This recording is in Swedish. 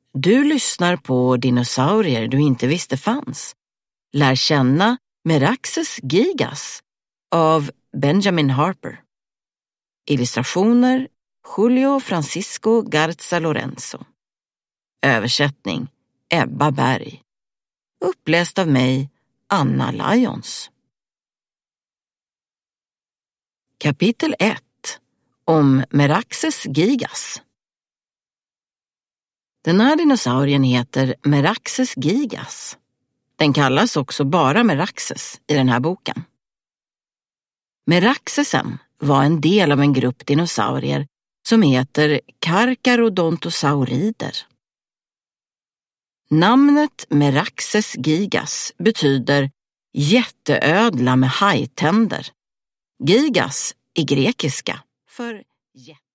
Du lyssnar på Dinosaurier du inte visste fanns. Lär känna Meraxes gigas av Benjamin Harper. Illustrationer Julio Francisco Garza Lorenzo. Översättning Ebba Berg. Uppläst av mig, Anna Lyons. Kapitel 1 om Meraxes gigas. Den här dinosaurien heter Meraxes gigas. Den kallas också bara Meraxes i den här boken. Meraxesen var en del av en grupp dinosaurier som heter Carcharodontosaurider. Namnet Meraxes gigas betyder jätteödla med hajtänder. Gigas i grekiska för jätte.